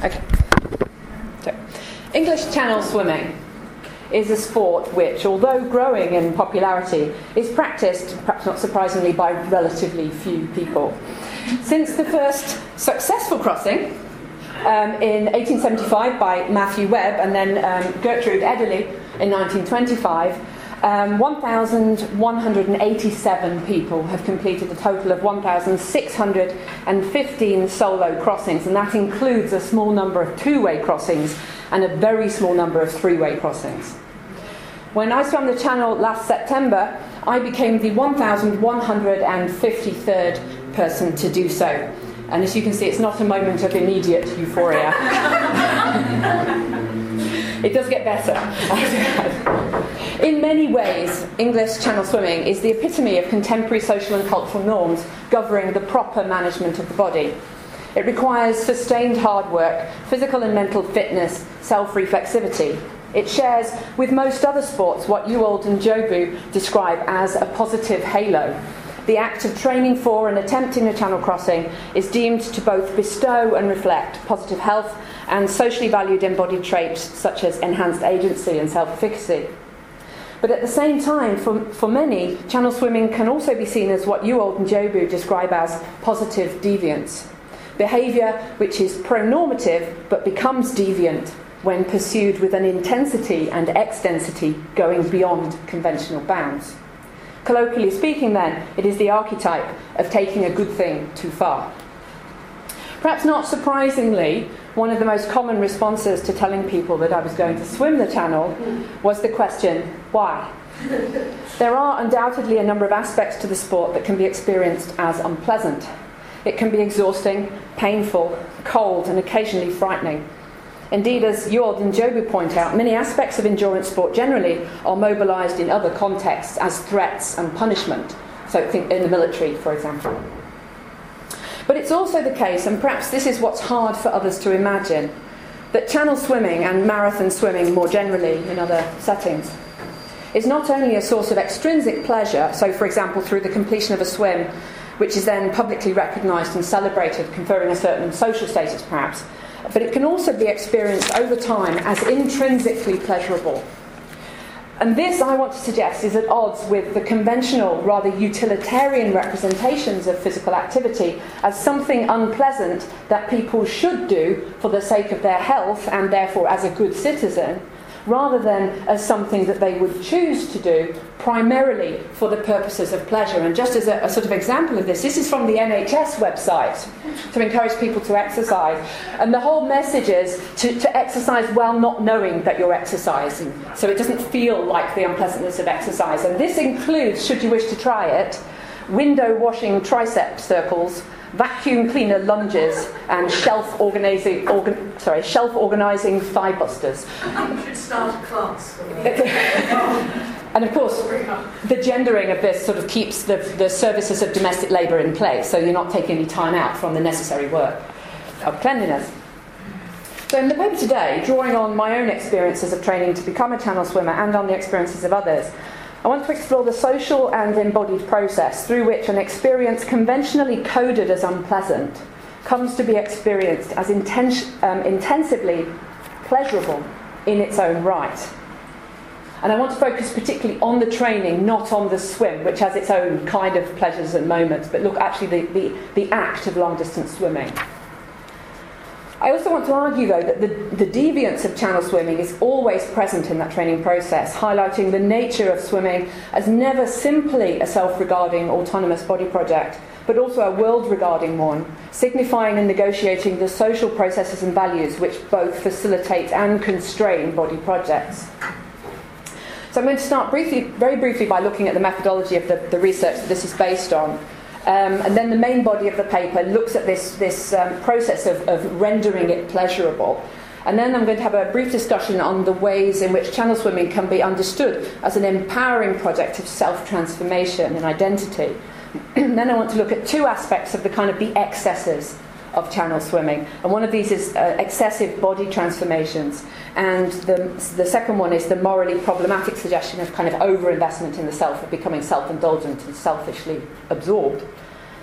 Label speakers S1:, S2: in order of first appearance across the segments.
S1: Okay. So, English Channel swimming is a sport which, although growing in popularity, is practiced, perhaps not surprisingly, by relatively few people. Since the first successful crossing in 1875 by Matthew Webb and then Gertrude Ederle in 1925, 1,187 people have completed a total of 1,615 solo crossings, and that includes a small number of two-way crossings and a very small number of three-way crossings. When I swam the Channel last September, I became the 1,153rd person to do so. And as you can see, it's not a moment of immediate euphoria. It does get better. In many ways, English Channel swimming is the epitome of contemporary social and cultural norms governing the proper management of the body. It requires sustained hard work, physical and mental fitness, self-reflexivity. It shares with most other sports what Ewald and Jobu describe as a positive halo. The act of training for and attempting a channel crossing is deemed to both bestow and reflect positive health and socially valued embodied traits such as enhanced agency and self-efficacy. But at the same time, for many, channel swimming can also be seen as what Ewald and Jobu describe as positive deviance. Behaviour which is pro-normative but becomes deviant when pursued with an intensity and extensity going beyond conventional bounds. Colloquially speaking, then, it is the archetype of taking a good thing too far. Perhaps not surprisingly, one of the most common responses to telling people that I was going to swim the Channel was the question, why? There are undoubtedly a number of aspects to the sport that can be experienced as unpleasant. It can be exhausting, painful, cold, and occasionally frightening. Indeed, as Ewald and Jobu point out, many aspects of endurance sport generally are mobilised in other contexts as threats and punishment. So think in the military, for example. But it's also the case, and perhaps this is what's hard for others to imagine, that channel swimming and marathon swimming more generally in other settings is not only a source of extrinsic pleasure, so for example through the completion of a swim, which is then publicly recognised and celebrated, conferring a certain social status perhaps, but it can also be experienced over time as intrinsically pleasurable. And this, I want to suggest, is at odds with the conventional, rather utilitarian representations of physical activity as something unpleasant that people should do for the sake of their health and therefore as a good citizen, rather than as something that they would choose to do primarily for the purposes of pleasure. And just as a sort of example of this is from the NHS website, to encourage people to exercise. And the whole message is to exercise while not knowing that you're exercising, so it doesn't feel like the unpleasantness of exercise. And this includes, should you wish to try it, window washing tricep circles, vacuum cleaner lunges, and shelf organising thigh busters.
S2: You should start a class.
S1: And of course, the gendering of this sort of keeps the services of domestic labour in place, so you're not taking any time out from the necessary work of cleanliness. So in the paper today, drawing on my own experiences of training to become a channel swimmer and on the experiences of others, I want to explore the social and embodied process through which an experience conventionally coded as unpleasant comes to be experienced as intensively pleasurable in its own right. And I want to focus particularly on the training, not on the swim, which has its own kind of pleasures and moments, but look actually the act of long-distance swimming. I also want to argue, though, that the deviance of channel swimming is always present in that training process, highlighting the nature of swimming as never simply a self-regarding autonomous body project, but also a world-regarding one, signifying and negotiating the social processes and values which both facilitate and constrain body projects. So I'm going to start very briefly by looking at the methodology of the research that this is based on. And then the main body of the paper looks at this process of rendering it pleasurable. And then I'm going to have a brief discussion on the ways in which channel swimming can be understood as an empowering project of self-transformation and identity. And then I want to look at two aspects of the excesses of channel swimming. And one of these is excessive body transformations. And the second one is the morally problematic suggestion of kind of overinvestment in the self, of becoming self-indulgent and selfishly absorbed.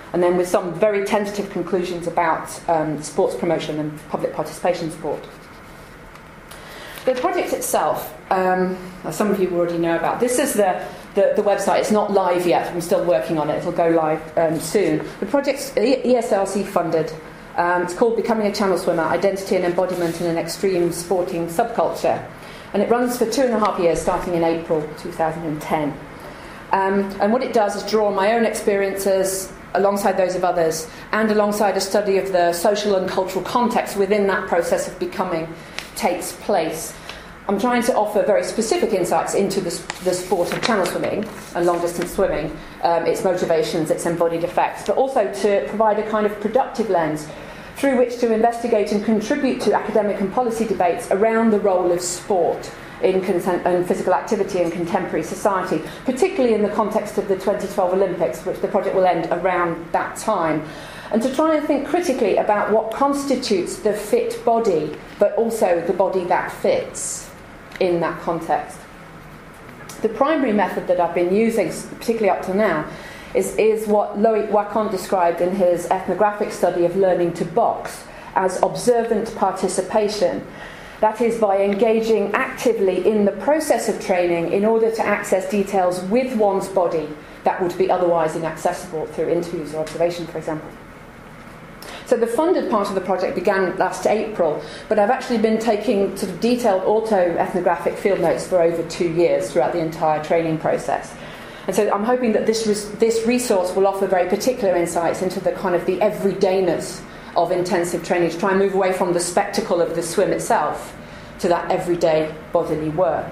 S1: and then with some very tentative conclusions about sports promotion and public participation sport. The project itself, as some of you already know about, this is the website. It's not live yet. I'm still working on it. It'll go live soon. The project's ESRC funded. It's called Becoming a Channel Swimmer, Identity and Embodiment in an Extreme Sporting Subculture. And it runs for 2.5 years, starting in April 2010. And what it does is draw on my own experiences alongside those of others, and alongside a study of the social and cultural context within that process of becoming takes place. I'm trying to offer very specific insights into the sport of channel swimming and long-distance swimming, its motivations, its embodied effects, but also to provide a kind of productive lens through which to investigate and contribute to academic and policy debates around the role of sport in physical activity in contemporary society, particularly in the context of the 2012 Olympics, which the project will end around that time. And to try and think critically about what constitutes the fit body, but also the body that fits in that context. The primary method that I've been using, particularly up to now, is what Loïc Wacquant described in his ethnographic study of learning to box as observant participation. That is, by engaging actively in the process of training in order to access details with one's body that would be otherwise inaccessible through interviews or observation, for example. So the funded part of the project began last April, but I've actually been taking sort of detailed auto-ethnographic field notes for over 2 years throughout the entire training process. And so I'm hoping that this resource will offer very particular insights into the kind of the everydayness of intensive training, to try and move away from the spectacle of the swim itself to that everyday bodily work.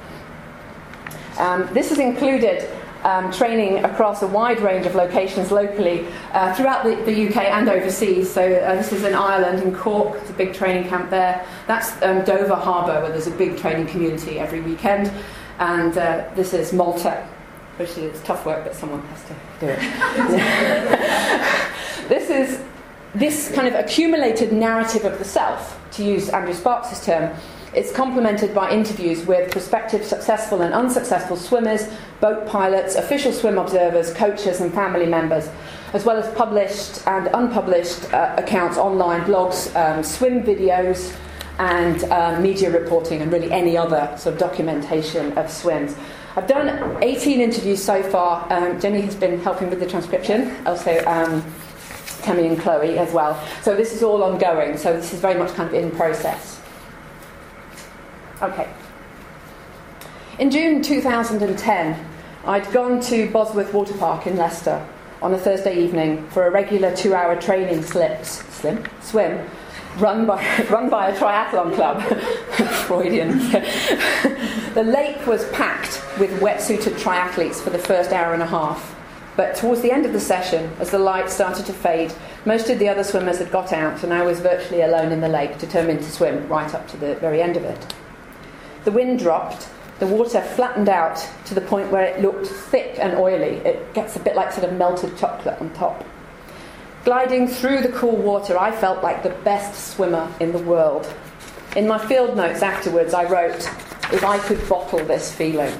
S1: This has included training across a wide range of locations locally throughout the UK and overseas. So this is in Ireland, in Cork. It's a big training camp there. That's Dover Harbour, where there's a big training community every weekend. And this is Malta, which is tough work, but someone has to do it. This kind of accumulated narrative of the self, to use Andrew Sparks' term. It's complemented by interviews with prospective successful and unsuccessful swimmers, boat pilots, official swim observers, coaches and family members, as well as published and unpublished accounts, online blogs, swim videos and media reporting, and really any other sort of documentation of swims. I've done 18 interviews so far. Jenny has been helping with the transcription, also Tammy and Chloe as well. So this is all ongoing, so this is very much kind of in process. Okay. In June 2010, I'd gone to Bosworth Water Park in Leicester on a Thursday evening for a regular 2-hour training swim run by a triathlon club. Freudian. The lake was packed with wetsuited triathletes for the first hour and a half. But towards the end of the session, as the light started to fade, most of the other swimmers had got out, and I was virtually alone in the lake, determined to swim right up to the very end of it. The wind dropped, the water flattened out to the point where it looked thick and oily. It gets a bit like sort of melted chocolate on top. Gliding through the cool water, I felt like the best swimmer in the world. In my field notes afterwards, I wrote, "If I could bottle this feeling."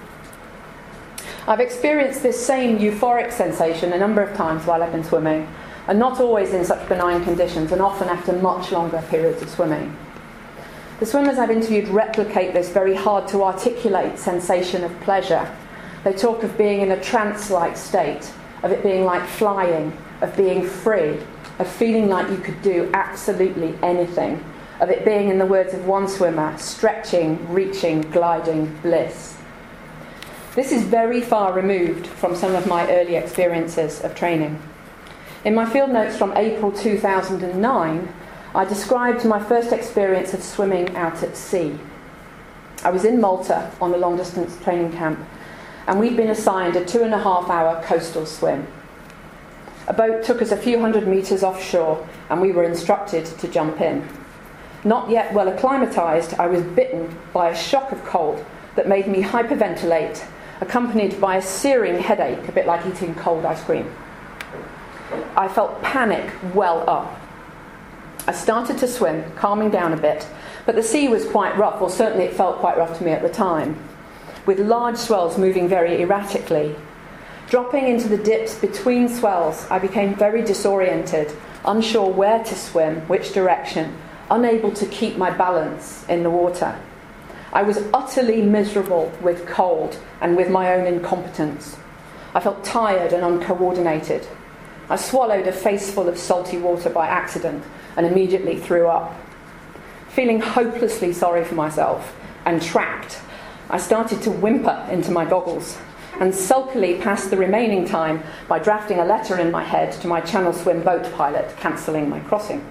S1: I've experienced this same euphoric sensation a number of times while I've been swimming, and not always in such benign conditions, and often after much longer periods of swimming. The swimmers I've interviewed replicate this very hard-to-articulate sensation of pleasure. They talk of being in a trance-like state, of it being like flying, of being free, of feeling like you could do absolutely anything, of it being, in the words of one swimmer, stretching, reaching, gliding bliss. This is very far removed from some of my early experiences of training. In my field notes from April 2009, I described my first experience of swimming out at sea. I was in Malta on a long-distance training camp, and we'd been assigned a 2.5-hour coastal swim. A boat took us a few hundred metres offshore, and we were instructed to jump in. Not yet well acclimatised, I was bitten by a shock of cold that made me hyperventilate, accompanied by a searing headache, a bit like eating cold ice cream. I felt panic well up. I started to swim, calming down a bit, but the sea was quite rough, or certainly it felt quite rough to me at the time, with large swells moving very erratically. Dropping into the dips between swells, I became very disoriented, unsure where to swim, which direction, unable to keep my balance in the water. I was utterly miserable with cold and with my own incompetence. I felt tired and uncoordinated. I swallowed a faceful of salty water by accident and immediately threw up. Feeling hopelessly sorry for myself and trapped, I started to whimper into my goggles and sulkily passed the remaining time by drafting a letter in my head to my Channel Swim boat pilot, cancelling my crossing.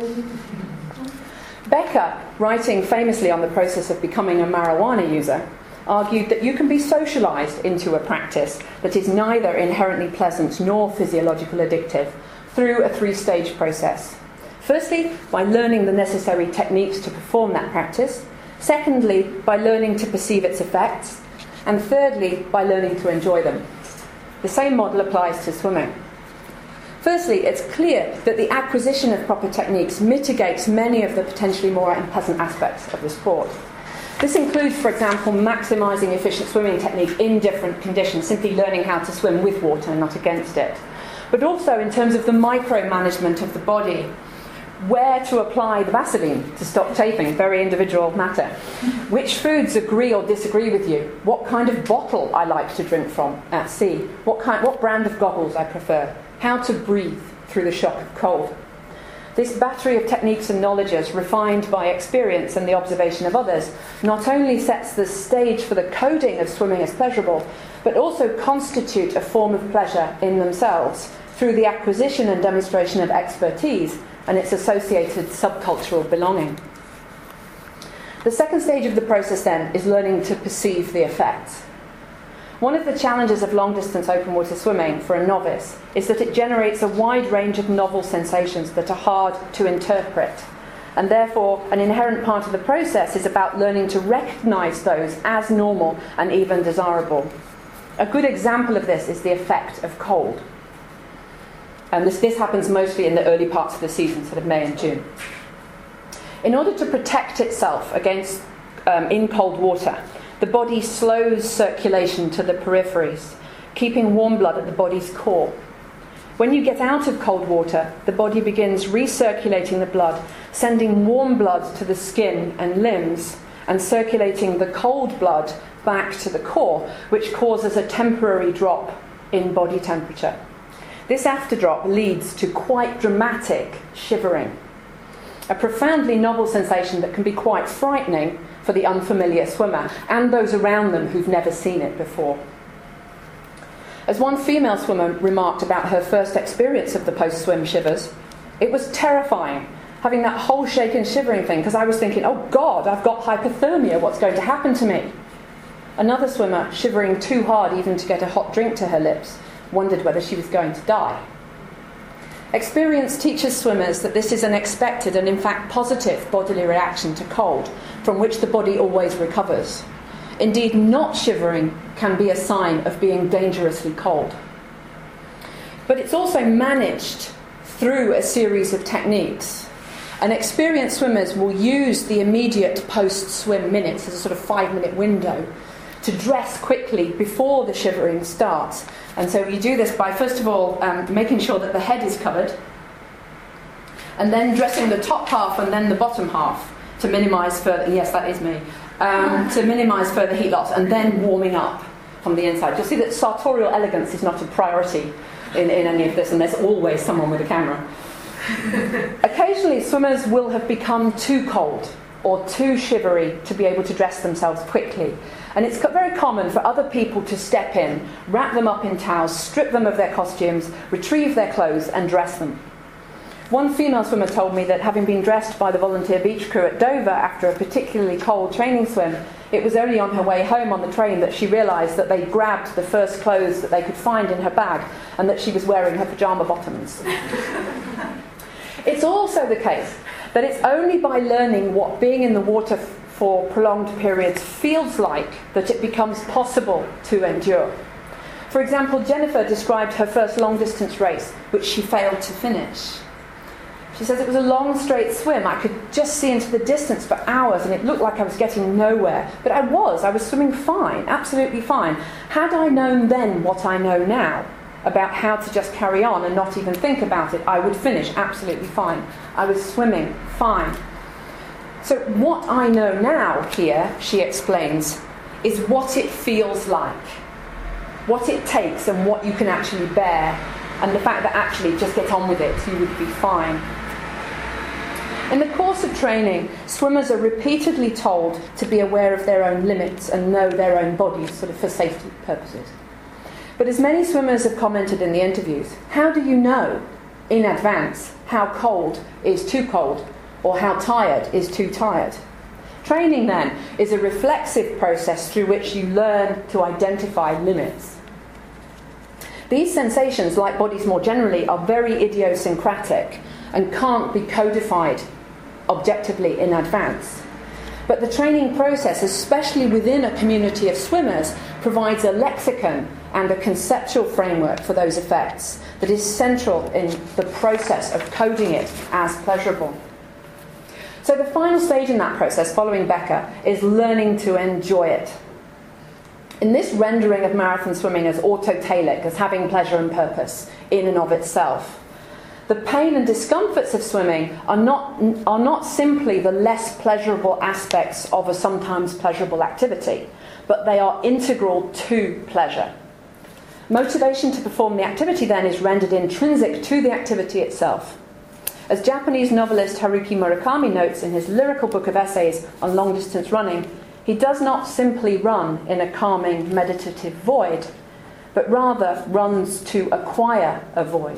S1: Becker, writing famously on the process of becoming a marijuana user, argued that you can be socialised into a practice that is neither inherently pleasant nor physiological addictive through a three-stage process. Firstly, by learning the necessary techniques to perform that practice. Secondly, by learning to perceive its effects. And thirdly, by learning to enjoy them. The same model applies to swimming. Firstly, it's clear that the acquisition of proper techniques mitigates many of the potentially more unpleasant aspects of the sport. This includes, for example, maximising efficient swimming technique in different conditions, simply learning how to swim with water and not against it. But also in terms of the micromanagement of the body, where to apply the Vaseline to stop chafing, very individual matter. Which foods agree or disagree with you? What kind of bottle I like to drink from at sea? What brand of goggles I prefer? How to breathe through the shock of cold. This battery of techniques and knowledges, refined by experience and the observation of others, not only sets the stage for the coding of swimming as pleasurable, but also constitute a form of pleasure in themselves through the acquisition and demonstration of expertise and its associated subcultural belonging. The second stage of the process, then, is learning to perceive the effects. One of the challenges of long-distance open water swimming for a novice is that it generates a wide range of novel sensations that are hard to interpret, and therefore an inherent part of the process is about learning to recognise those as normal and even desirable. A good example of this is the effect of cold. And this happens mostly in the early parts of the season, sort of May and June. In order to protect itself against in cold water, the body slows circulation to the peripheries, keeping warm blood at the body's core. When you get out of cold water, the body begins recirculating the blood, sending warm blood to the skin and limbs, and circulating the cold blood back to the core, which causes a temporary drop in body temperature. This afterdrop leads to quite dramatic shivering, a profoundly novel sensation that can be quite frightening for the unfamiliar swimmer and those around them who've never seen it before. As one female swimmer remarked about her first experience of the post-swim shivers, it was terrifying, having that whole shake and shivering thing, because I was thinking, oh God, I've got hypothermia, what's going to happen to me? Another swimmer, shivering too hard even to get a hot drink to her lips, wondered whether she was going to die. Experience teaches swimmers that this is an expected and in fact positive bodily reaction to cold, from which the body always recovers. Indeed, not shivering can be a sign of being dangerously cold. But it's also managed through a series of techniques. And experienced swimmers will use the immediate post-swim minutes as a sort of 5-minute window to dress quickly before the shivering starts. And so you do this by, first of all, making sure that the head is covered, and then dressing the top half and then the bottom half to minimise further, yes, that is me, to minimise further heat loss, and then warming up from the inside. You'll see that sartorial elegance is not a priority in any of this, and there's always someone with a camera. Occasionally, swimmers will have become too cold or too shivery to be able to dress themselves quickly. And it's very common for other people to step in, wrap them up in towels, strip them of their costumes, retrieve their clothes and dress them. One female swimmer told me that having been dressed by the volunteer beach crew at Dover after a particularly cold training swim, it was only on her way home on the train that she realised that they'd grabbed the first clothes that they could find in her bag and that she was wearing her pyjama bottoms. It's also the case that it's only by learning what being in the water for prolonged periods feels like that it becomes possible to endure. For example, Jennifer described her first long-distance race, which she failed to finish. She says it was a long, straight swim. I could just see into the distance for hours, and it looked like I was getting nowhere. But I was swimming fine, absolutely fine. Had I known then what I know now about how to just carry on and not even think about it, I would finish absolutely fine. I was swimming fine. So what I know now here, she explains, is what it feels like, what it takes and what you can actually bear, and the fact that actually just get on with it, you would be fine. In the course of training, swimmers are repeatedly told to be aware of their own limits and know their own bodies, sort of for safety purposes. But as many swimmers have commented in the interviews, how do you know in advance how cold is too cold or how tired is too tired? Training, then, is a reflexive process through which you learn to identify limits. These sensations, like bodies more generally, are very idiosyncratic and can't be codified objectively in advance. But the training process, especially within a community of swimmers, provides a lexicon and a conceptual framework for those effects that is central in the process of coding it as pleasurable. So the final stage in that process, following Becker, is learning to enjoy it. In this rendering of marathon swimming as autotelic, as having pleasure and purpose in and of itself, the pain and discomforts of swimming are not simply the less pleasurable aspects of a sometimes pleasurable activity, but they are integral to pleasure. Motivation to perform the activity, then, is rendered intrinsic to the activity itself. As Japanese novelist Haruki Murakami notes in his lyrical book of essays on long-distance running, he does not simply run in a calming, meditative void, but rather runs to acquire a void.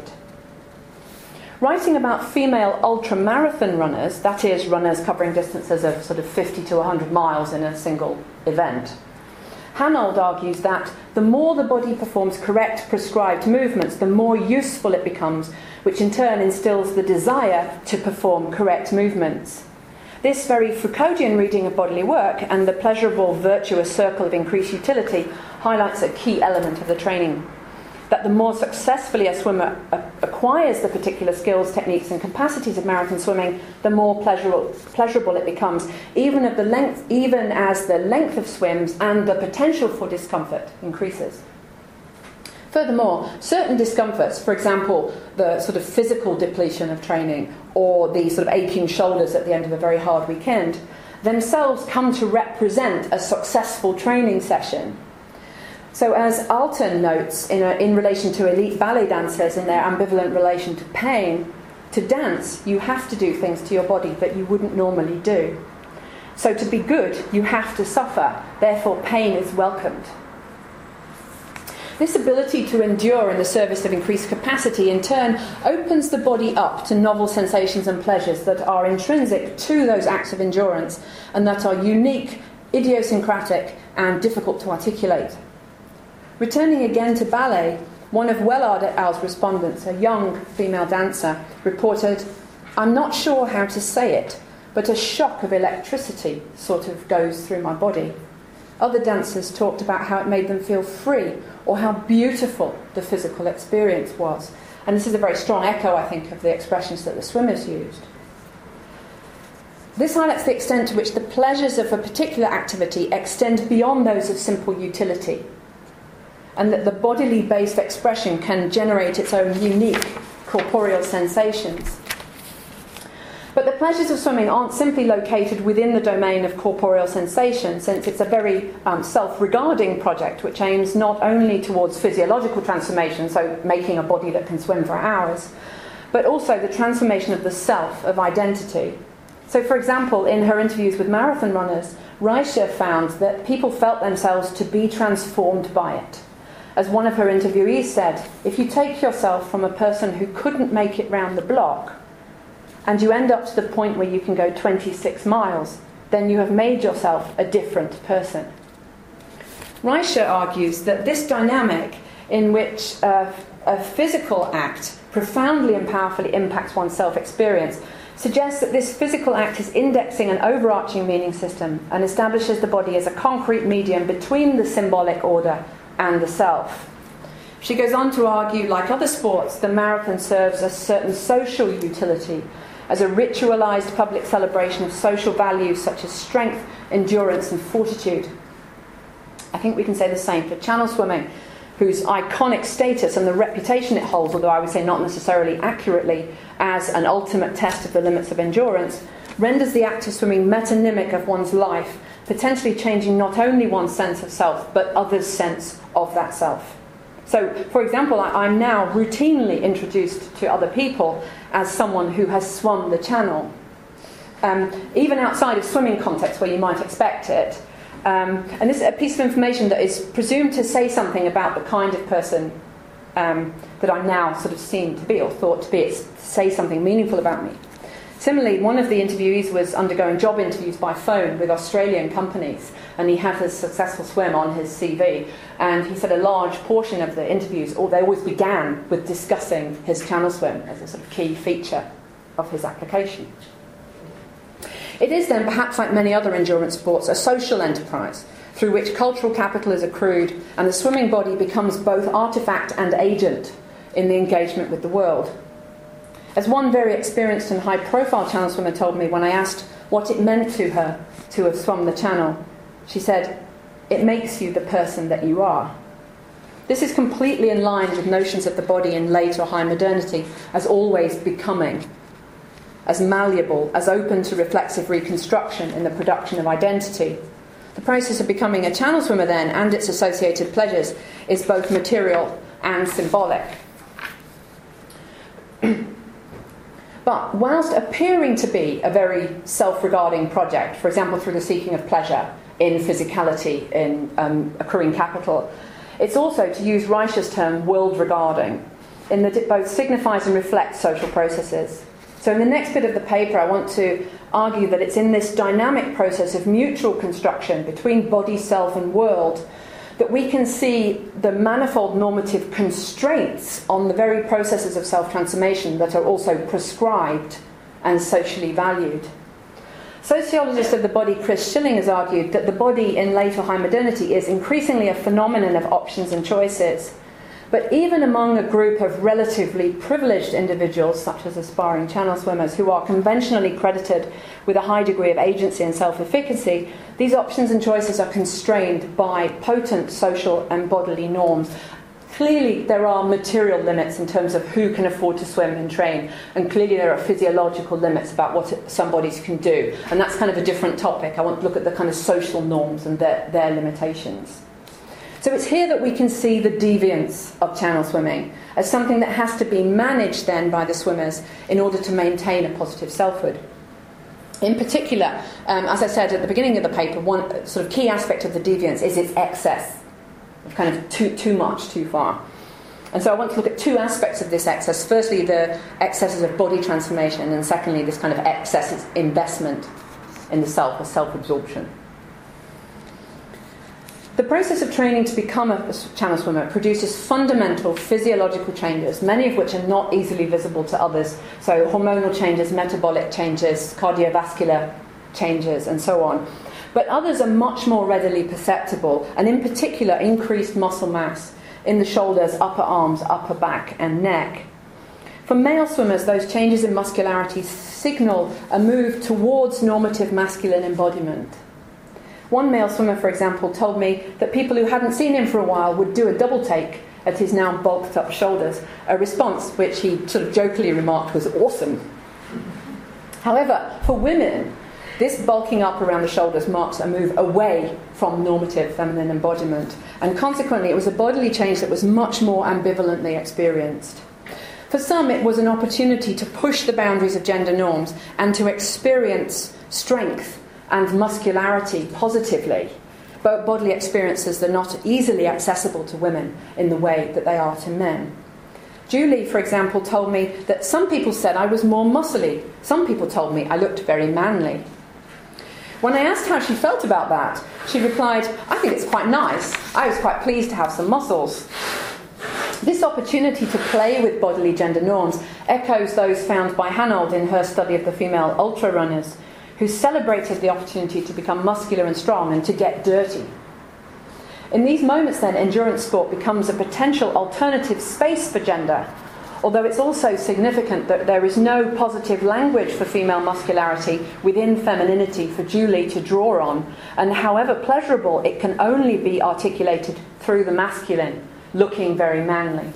S1: Writing about female ultramarathon runners, that is, runners covering distances of sort of 50 to 100 miles in a single event, Hanold argues that the more the body performs correct prescribed movements, the more useful it becomes, which in turn instills the desire to perform correct movements. This very Foucauldian reading of bodily work and the pleasurable virtuous circle of increased utility highlights a key element of the training. That the more successfully a swimmer acquires the particular skills, techniques and capacities of marathon swimming, the more pleasurable it becomes, even as the length of swims and the potential for discomfort increases. Furthermore, certain discomforts, for example, the sort of physical depletion of training or the sort of aching shoulders at the end of a very hard weekend, themselves come to represent a successful training session. So as Alton notes in relation to elite ballet dancers and their ambivalent relation to pain, to dance you have to do things to your body that you wouldn't normally do. So to be good you have to suffer, therefore pain is welcomed. This ability to endure in the service of increased capacity in turn opens the body up to novel sensations and pleasures that are intrinsic to those acts of endurance and that are unique, idiosyncratic and difficult to articulate. Returning again to ballet, one of Wellard et al.'s respondents, a young female dancer, reported, "I'm not sure how to say it, but a shock of electricity sort of goes through my body." Other dancers talked about how it made them feel free or how beautiful the physical experience was. And this is a very strong echo, I think, of the expressions that the swimmers used. This highlights the extent to which the pleasures of a particular activity extend beyond those of simple utility, and that the bodily based expression can generate its own unique corporeal sensations. But the pleasures of swimming aren't simply located within the domain of corporeal sensation, since it's a very self-regarding project which aims not only towards physiological transformation, so making a body that can swim for hours, but also the transformation of the self, of identity. So, for example, in her interviews with marathon runners, Reiche found that people felt themselves to be transformed by it. As one of her interviewees said, if you take yourself from a person who couldn't make it round the block, and you end up to the point where you can go 26 miles, then you have made yourself a different person. Reiche argues that this dynamic in which a physical act profoundly and powerfully impacts one's self-experience suggests that this physical act is indexing an overarching meaning system and establishes the body as a concrete medium between the symbolic order and the self. She goes on to argue, like other sports, the marathon serves a certain social utility as a ritualised public celebration of social values such as strength, endurance and fortitude. I think we can say the same for channel swimming, whose iconic status and the reputation it holds, although I would say not necessarily accurately, as an ultimate test of the limits of endurance, renders the act of swimming metonymic of one's life, potentially changing not only one's sense of self, but others' sense of that self. So, for example, I'm now routinely introduced to other people as someone who has swum the channel. Even outside of swimming context where you might expect it. And this is a piece of information that is presumed to say something about the kind of person that I'm now sort of seen to be or thought to be. It's to say something meaningful about me. Similarly, one of the interviewees was undergoing job interviews by phone with Australian companies, and he had a successful swim on his CV. And he said a large portion of the interviews, or they always began with discussing his channel swim as a sort of key feature of his application. It is then, perhaps like many other endurance sports, a social enterprise through which cultural capital is accrued and the swimming body becomes both artefact and agent in the engagement with the world. As one very experienced and high-profile channel swimmer told me when I asked what it meant to her to have swum the channel, she said, "It makes you the person that you are." This is completely in line with notions of the body in late or high modernity as always becoming, as malleable, as open to reflexive reconstruction in the production of identity. The process of becoming a channel swimmer then, and its associated pleasures, is both material and symbolic. But whilst appearing to be a very self-regarding project, for example through the seeking of pleasure in physicality, in accruing capital, it's also, to use Reicher's term, world-regarding, in that it both signifies and reflects social processes. So in the next bit of the paper, I want to argue that it's in this dynamic process of mutual construction between body, self and world that we can see the manifold normative constraints on the very processes of self-transformation that are also prescribed and socially valued. Sociologist of the body Chris Schilling has argued that the body in late or high modernity is increasingly a phenomenon of options and choices. But even among a group of relatively privileged individuals, such as aspiring channel swimmers, who are conventionally credited with a high degree of agency and self-efficacy, these options and choices are constrained by potent social and bodily norms. Clearly, there are material limits in terms of who can afford to swim and train, and clearly there are physiological limits about what some bodies can do. And that's kind of a different topic. I want to look at the kind of social norms and their limitations. So it's here that we can see the deviance of channel swimming as something that has to be managed then by the swimmers in order to maintain a positive selfhood. In particular, as I said at the beginning of the paper, one sort of key aspect of the deviance is its excess, kind of too much, too far. And so I want to look at two aspects of this excess. Firstly, the excesses of body transformation, and secondly, this kind of excess investment in the self, or self-absorption. The process of training to become a channel swimmer produces fundamental physiological changes, many of which are not easily visible to others. So hormonal changes, metabolic changes, cardiovascular changes, and so on. But others are much more readily perceptible, and in particular increased muscle mass in the shoulders, upper arms, upper back, and neck. For male swimmers, those changes in muscularity signal a move towards normative masculine embodiment. One male swimmer, for example, told me that people who hadn't seen him for a while would do a double take at his now bulked up shoulders, a response which he sort of jokingly remarked was awesome. However, for women, this bulking up around the shoulders marks a move away from normative feminine embodiment, and consequently it was a bodily change that was much more ambivalently experienced. For some, it was an opportunity to push the boundaries of gender norms and to experience strength and muscularity positively, but bodily experiences that are not easily accessible to women in the way that they are to men. Julie, for example, told me that some people said I was more muscly. Some people told me I looked very manly. When I asked how she felt about that, she replied, "I think it's quite nice. I was quite pleased to have some muscles." This opportunity to play with bodily gender norms echoes those found by Hanold in her study of the female ultra-runners, who celebrated the opportunity to become muscular and strong and to get dirty. In these moments, then, endurance sport becomes a potential alternative space for gender, although it's also significant that there is no positive language for female muscularity within femininity for Julie to draw on, and however pleasurable, it can only be articulated through the masculine, looking very manly.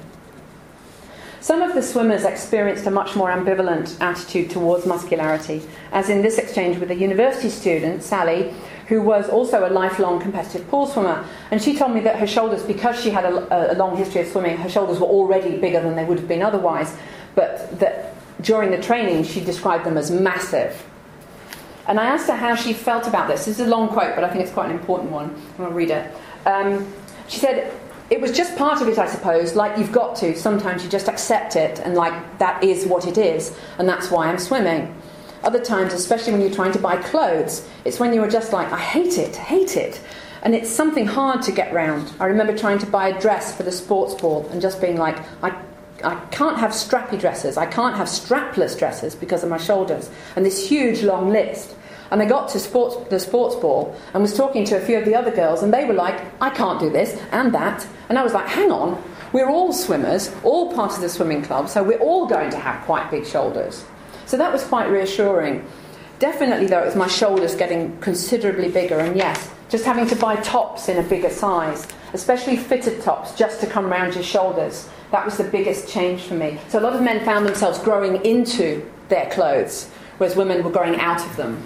S1: Some of the swimmers experienced a much more ambivalent attitude towards muscularity, as in this exchange with a university student, Sally, who was also a lifelong competitive pool swimmer. And she told me that her shoulders, because she had a long history of swimming, her shoulders were already bigger than they would have been otherwise, but that during the training she described them as massive. And I asked her how she felt about this. This is a long quote, but I think it's quite an important one. I'll read it. She said, "It was just part of it, I suppose, like you've got to. Sometimes you just accept it, and like that is what it is, and that's why I'm swimming. Other times, especially when you're trying to buy clothes, it's when you are just like, I hate it. And it's something hard to get round. I remember trying to buy a dress for the sports ball and just being like, I can't have strappy dresses. I can't have strapless dresses because of my shoulders. And this huge long list. And I got to the sports ball and was talking to a few of the other girls, and they were like, I can't do this and that. And I was like, hang on, we're all swimmers, all part of the swimming club, so we're all going to have quite big shoulders. So that was quite reassuring. Definitely, though, it was my shoulders getting considerably bigger, and yes, just having to buy tops in a bigger size, especially fitted tops, just to come round your shoulders. That was the biggest change for me. So a lot of men found themselves growing into their clothes, whereas women were growing out of them.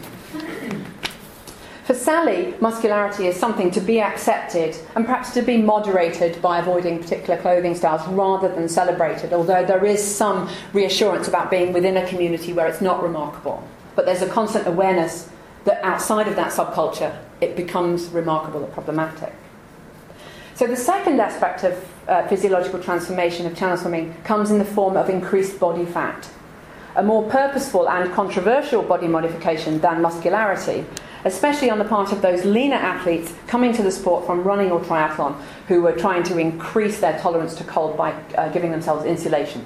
S1: For Sally, muscularity is something to be accepted and perhaps to be moderated by avoiding particular clothing styles rather than celebrated, although there is some reassurance about being within a community where it's not remarkable. But there's a constant awareness that outside of that subculture, it becomes remarkable or problematic. So the second aspect of physiological transformation of channel swimming comes in the form of increased body fat, a more purposeful and controversial body modification than muscularity, especially on the part of those leaner athletes coming to the sport from running or triathlon who were trying to increase their tolerance to cold by giving themselves insulation.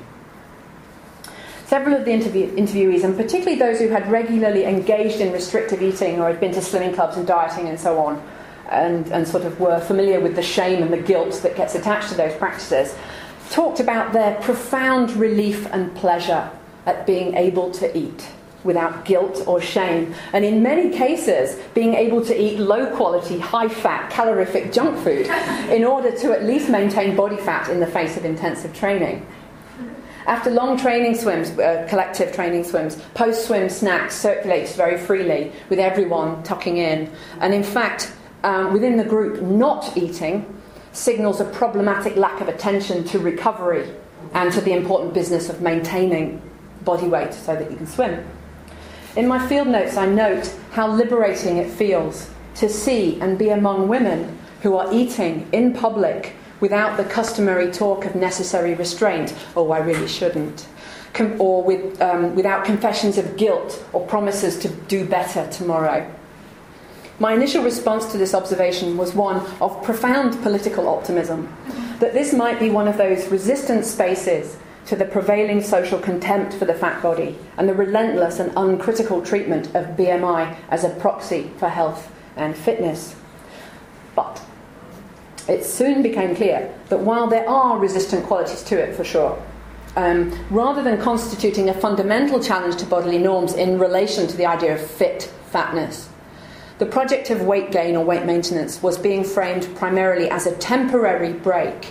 S1: Several of the interviewees, and particularly those who had regularly engaged in restrictive eating or had been to slimming clubs and dieting and so on, and sort of were familiar with the shame and the guilt that gets attached to those practices, talked about their profound relief and pleasure at being able to eat without guilt or shame, and in many cases being able to eat low-quality, high-fat, calorific junk food in order to at least maintain body fat in the face of intensive training. After long training swims, collective training swims, post-swim snacks circulates very freely with everyone tucking in, and in fact, within the group, not eating signals a problematic lack of attention to recovery and to the important business of maintaining body weight so that you can swim. In my field notes, I note how liberating it feels to see and be among women who are eating in public without the customary talk of necessary restraint, oh, I really shouldn't, or without confessions of guilt or promises to do better tomorrow. My initial response to this observation was one of profound political optimism, that this might be one of those resistant spaces to the prevailing social contempt for the fat body and the relentless and uncritical treatment of BMI as a proxy for health and fitness. But it soon became clear that while there are resistant qualities to it, for sure, rather than constituting a fundamental challenge to bodily norms in relation to the idea of fit fatness, the project of weight gain or weight maintenance was being framed primarily as a temporary break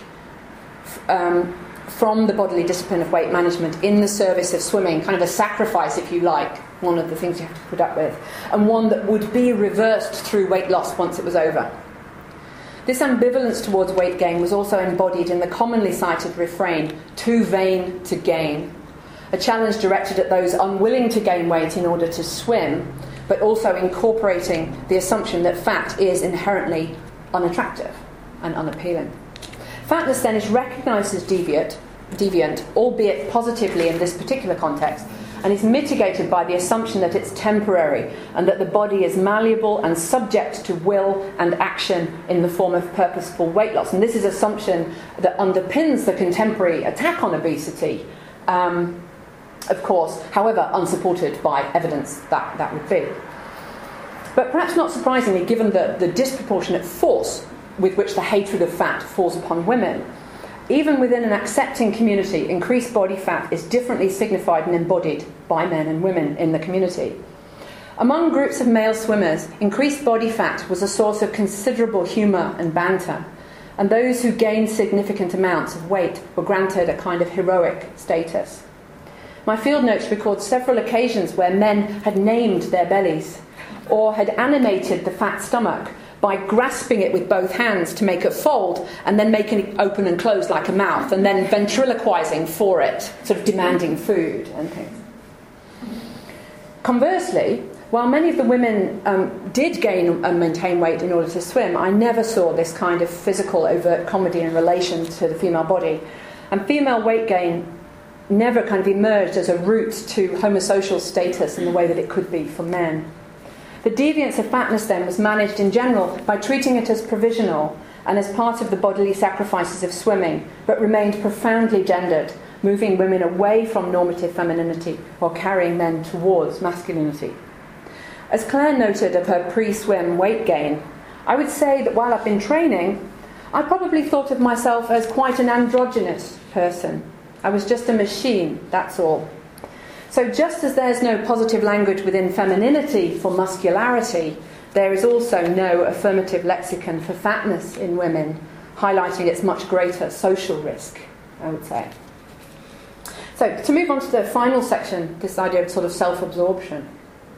S1: from the bodily discipline of weight management in the service of swimming, kind of a sacrifice, if you like, one of the things you have to put up with, and one that would be reversed through weight loss once it was over. This ambivalence towards weight gain was also embodied in the commonly cited refrain, too vain to gain, a challenge directed at those unwilling to gain weight in order to swim, but also incorporating the assumption that fat is inherently unattractive and unappealing. Fatness then is recognised as deviant, albeit positively in this particular context, and is mitigated by the assumption that it's temporary and that the body is malleable and subject to will and action in the form of purposeful weight loss. And this is an assumption that underpins the contemporary attack on obesity, of course, however unsupported by evidence that would be. But perhaps not surprisingly, given the disproportionate force with which the hatred of fat falls upon women. Even within an accepting community, increased body fat is differently signified and embodied by men and women in the community. Among groups of male swimmers, increased body fat was a source of considerable humour and banter, and those who gained significant amounts of weight were granted a kind of heroic status. My field notes record several occasions where men had named their bellies or had animated the fat stomach by grasping it with both hands to make it fold and then making it open and close like a mouth and then ventriloquizing for it, sort of demanding food and things. Conversely, while many of the women did gain and maintain weight in order to swim, I never saw this kind of physical overt comedy in relation to the female body. And female weight gain never kind of emerged as a route to homosocial status in the way that it could be for men. The deviance of fatness then was managed in general by treating it as provisional and as part of the bodily sacrifices of swimming, but remained profoundly gendered, moving women away from normative femininity while carrying men towards masculinity. As Claire noted of her pre-swim weight gain, I would say that while I've been training, I probably thought of myself as quite an androgynous person. I was just a machine, that's all. So just as there's no positive language within femininity for muscularity, there is also no affirmative lexicon for fatness in women, highlighting its much greater social risk, I would say. So to move on to the final section, this idea of sort of self-absorption.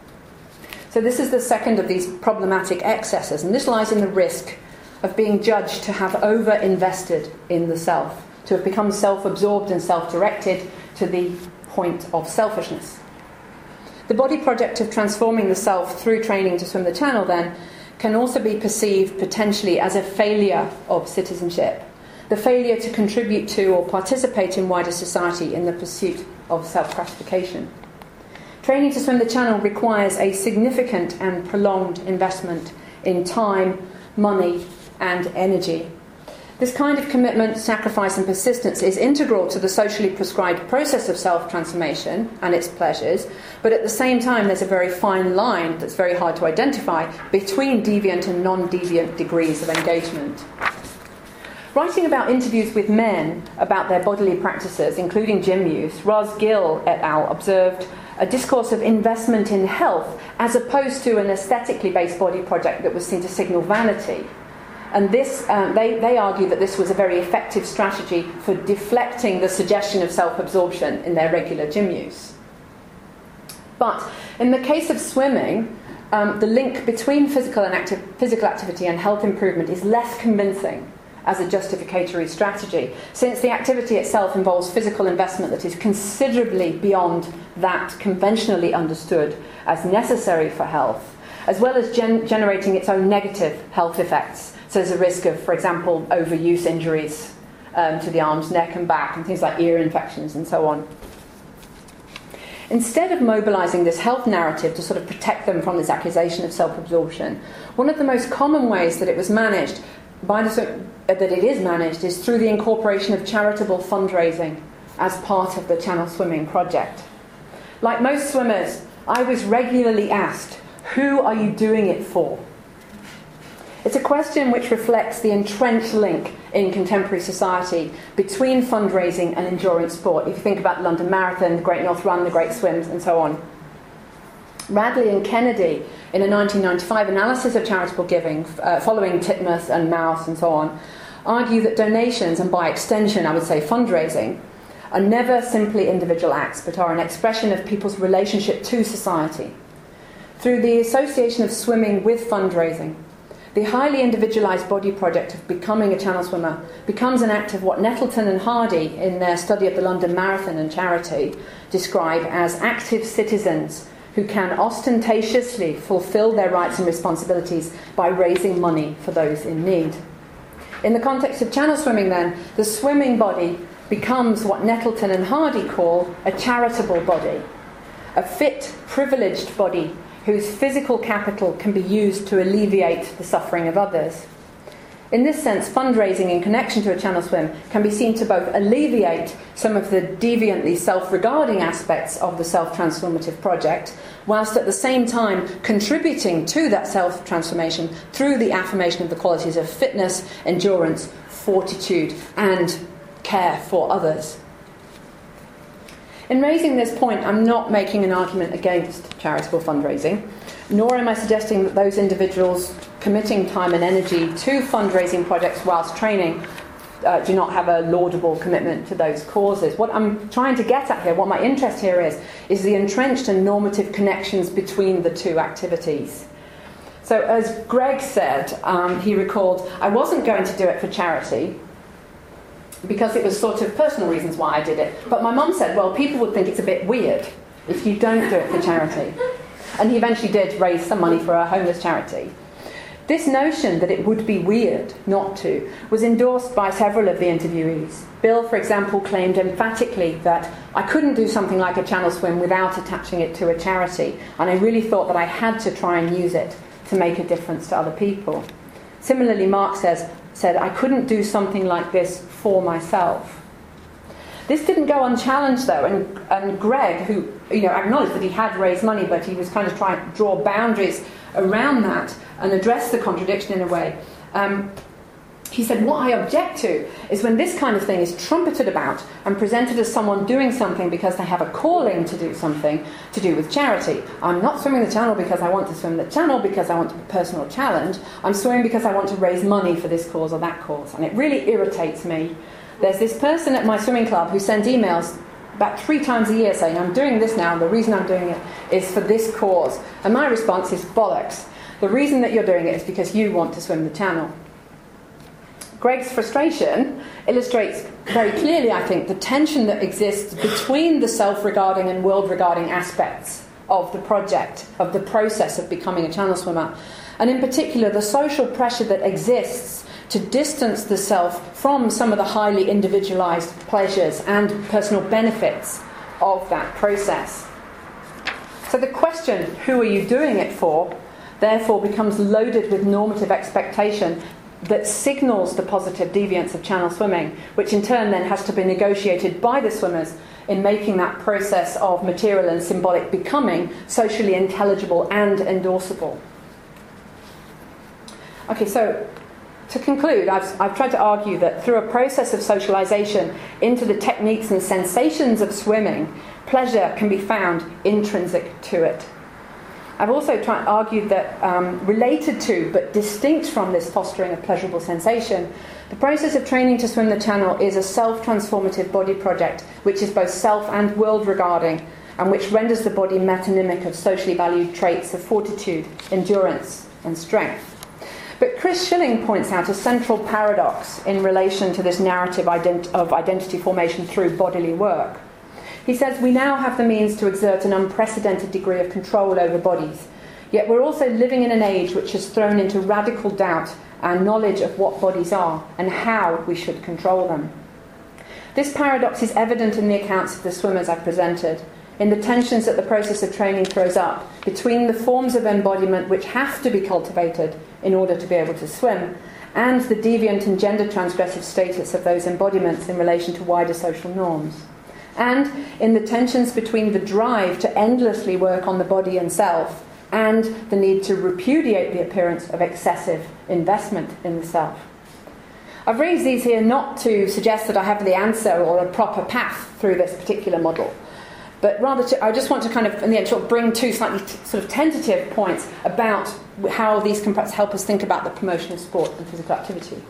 S1: So this is the second of these problematic excesses, and this lies in the risk of being judged to have over-invested in the self, to have become self-absorbed and self-directed to the point of selfishness. The body project of transforming the self through training to swim the channel, then, can also be perceived potentially as a failure of citizenship, the failure to contribute to or participate in wider society in the pursuit of self-gratification. Training to swim the channel requires a significant and prolonged investment in time, money, and energy. This kind of commitment, sacrifice, and persistence is integral to the socially prescribed process of self-transformation and its pleasures, but at the same time there's a very fine line that's very hard to identify between deviant and non-deviant degrees of engagement. Writing about interviews with men about their bodily practices, including gym use, Ros Gill et al. Observed a discourse of investment in health as opposed to an aesthetically based body project that was seen to signal vanity. And this, they argue that this was a very effective strategy for deflecting the suggestion of self-absorption in their regular gym use. But in the case of swimming, the link between physical activity and health improvement is less convincing as a justificatory strategy, since the activity itself involves physical investment that is considerably beyond that conventionally understood as necessary for health, as well as generating its own negative health effects. So there's a risk of, for example, overuse injuries to the arms, neck and back, and things like ear infections and so on. Instead of mobilising this health narrative to sort of protect them from this accusation of self-absorption, one of the most common ways that it was managed, is through the incorporation of charitable fundraising as part of the Channel Swimming project. Like most swimmers, I was regularly asked, "Who are you doing it for?" It's a question which reflects the entrenched link in contemporary society between fundraising and endurance sport. If you think about the London Marathon, the Great North Run, the Great Swims, and so on. Radley and Kennedy, in a 1995 analysis of charitable giving, following Titmuss and Mouse and so on, argue that donations, and by extension I would say fundraising, are never simply individual acts, but are an expression of people's relationship to society. Through the association of swimming with fundraising, the highly individualised body project of becoming a channel swimmer becomes an act of what Nettleton and Hardy, in their study of the London Marathon and charity, describe as active citizens who can ostentatiously fulfil their rights and responsibilities by raising money for those in need. In the context of channel swimming, then, the swimming body becomes what Nettleton and Hardy call a charitable body, a fit, privileged body whose physical capital can be used to alleviate the suffering of others. In this sense, fundraising in connection to a channel swim can be seen to both alleviate some of the deviantly self-regarding aspects of the self-transformative project, whilst at the same time contributing to that self-transformation through the affirmation of the qualities of fitness, endurance, fortitude, and care for others. In raising this point, I'm not making an argument against charitable fundraising, nor am I suggesting that those individuals committing time and energy to fundraising projects whilst training do not have a laudable commitment to those causes. What I'm trying to get at here, what my interest here is the entrenched and normative connections between the two activities. So as Greg said, he recalled, I wasn't going to do it for charity, because it was sort of personal reasons why I did it. But my mum said, well, people would think it's a bit weird if you don't do it for charity. And he eventually did raise some money for a homeless charity. This notion that it would be weird not to was endorsed by several of the interviewees. Bill, for example, claimed emphatically that I couldn't do something like a channel swim without attaching it to a charity, and I really thought that I had to try and use it to make a difference to other people. Similarly, Mark said, I couldn't do something like this for myself. This didn't go unchallenged, though, and Greg, who acknowledged that he had raised money, but he was kind of trying to draw boundaries around that and address the contradiction in a way. He said, what I object to is when this kind of thing is trumpeted about and presented as someone doing something because they have a calling to do something to do with charity. I'm not swimming the channel because I want to swim the channel, because I want a personal challenge. I'm swimming because I want to raise money for this cause or that cause. And it really irritates me. There's this person at my swimming club who sends emails about 3 times a year saying, I'm doing this now, and the reason I'm doing it is for this cause. And my response is, bollocks. The reason that you're doing it is because you want to swim the channel. Greg's frustration illustrates very clearly, I think, the tension that exists between the self-regarding and world-regarding aspects of the project, of the process of becoming a channel swimmer, and in particular the social pressure that exists to distance the self from some of the highly individualized pleasures and personal benefits of that process. So the question, who are you doing it for, therefore becomes loaded with normative expectation that signals the positive deviance of channel swimming, which in turn then has to be negotiated by the swimmers in making that process of material and symbolic becoming socially intelligible and endorsable. Okay, so to conclude, I've tried to argue that through a process of socialization into the techniques and sensations of swimming, pleasure can be found intrinsic to it. I've also argued that related to, but distinct from this fostering of pleasurable sensation, the process of training to swim the channel is a self-transformative body project, which is both self and world-regarding, and which renders the body metonymic of socially valued traits of fortitude, endurance, and strength. But Chris Schilling points out a central paradox in relation to this narrative of identity formation through bodily work. He says, we now have the means to exert an unprecedented degree of control over bodies, yet we're also living in an age which has thrown into radical doubt our knowledge of what bodies are and how we should control them. This paradox is evident in the accounts of the swimmers I've presented, in the tensions that the process of training throws up between the forms of embodiment which have to be cultivated in order to be able to swim, and the deviant and gender transgressive status of those embodiments in relation to wider social norms. And in the tensions between the drive to endlessly work on the body and self and the need to repudiate the appearance of excessive investment in the self. I've raised these here not to suggest that I have the answer or a proper path through this particular model, but rather I just want to kind of, in the end, sort of bring 2 slightly sort of tentative points about how these can perhaps help us think about the promotion of sport and physical activity.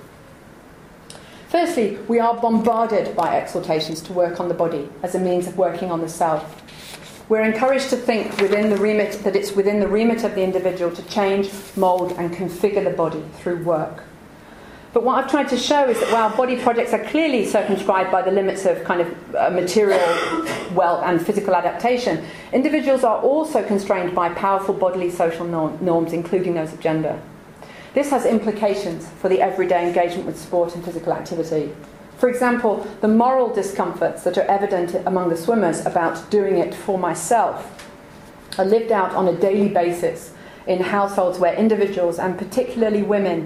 S1: Firstly, we are bombarded by exhortations to work on the body as a means of working on the self. We're encouraged to think that it's within the remit of the individual to change, mould and configure the body through work. But what I've tried to show is that while body projects are clearly circumscribed by the limits of kind of material wealth and physical adaptation, individuals are also constrained by powerful bodily social norms, including those of gender. This has implications for the everyday engagement with sport and physical activity. For example, the moral discomforts that are evident among the swimmers about doing it for myself are lived out on a daily basis in households where individuals, and particularly women,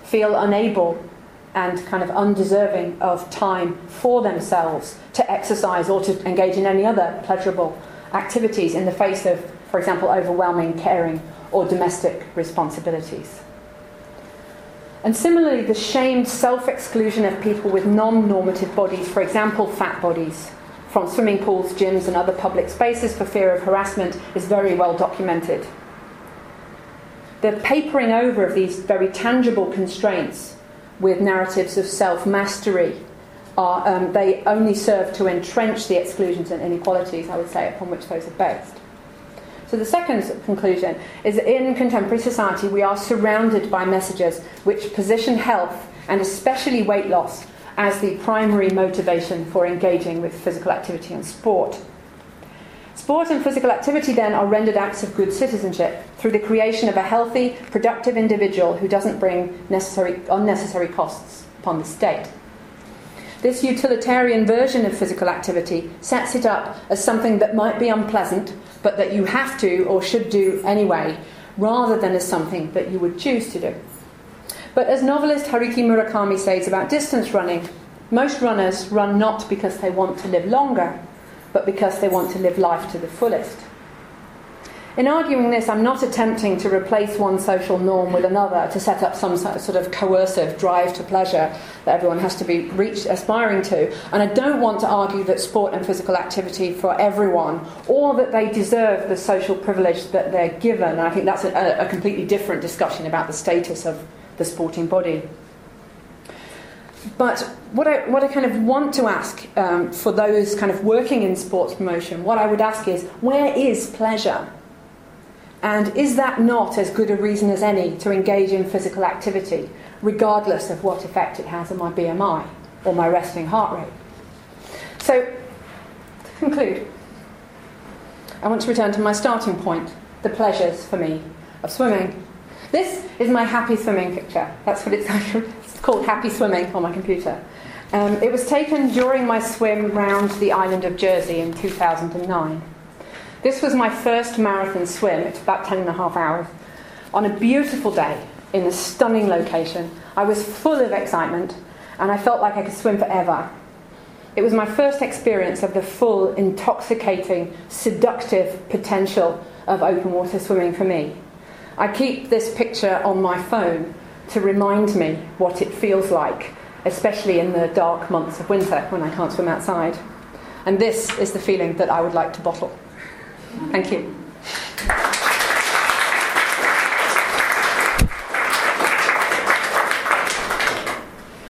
S1: feel unable and kind of undeserving of time for themselves to exercise or to engage in any other pleasurable activities in the face of, for example, overwhelming caring or domestic responsibilities. And similarly, the shamed self-exclusion of people with non-normative bodies, for example, fat bodies, from swimming pools, gyms and other public spaces for fear of harassment is very well documented. The papering over of these very tangible constraints with narratives of self-mastery they only serve to entrench the exclusions and inequalities, I would say, upon which those are based. So the second conclusion is that in contemporary society we are surrounded by messages which position health, and especially weight loss, as the primary motivation for engaging with physical activity and sport. Sport and physical activity then are rendered acts of good citizenship through the creation of a healthy, productive individual who doesn't bring unnecessary costs upon the state. This utilitarian version of physical activity sets it up as something that might be unpleasant, but that you have to or should do anyway, rather than as something that you would choose to do. But as novelist Haruki Murakami says about distance running, most runners run not because they want to live longer, but because they want to live life to the fullest. In arguing this, I'm not attempting to replace one social norm with another to set up some sort of coercive drive to pleasure that everyone has to be aspiring to. And I don't want to argue that sport and physical activity for everyone, or that they deserve the social privilege that they're given. And I think that's a completely different discussion about the status of the sporting body. But what I kind of want to ask for those kind of working in sports promotion, what I would ask is, where is pleasure? And is that not as good a reason as any to engage in physical activity, regardless of what effect it has on my BMI or my resting heart rate? So, to conclude, I want to return to my starting point, the pleasures for me of swimming. This is my happy swimming picture. That's what it's called, Happy Swimming, on my computer. It was taken during my swim round the island of Jersey in 2009. This was my first marathon swim. It's about 10.5 hours. On a beautiful day, in a stunning location. I was full of excitement, and I felt like I could swim forever. It was my first experience of the full, intoxicating, seductive potential of open water swimming for me. I keep this picture on my phone to remind me what it feels like, especially in the dark months of winter when I can't swim outside. And this is the feeling that I would like to bottle. Thank you.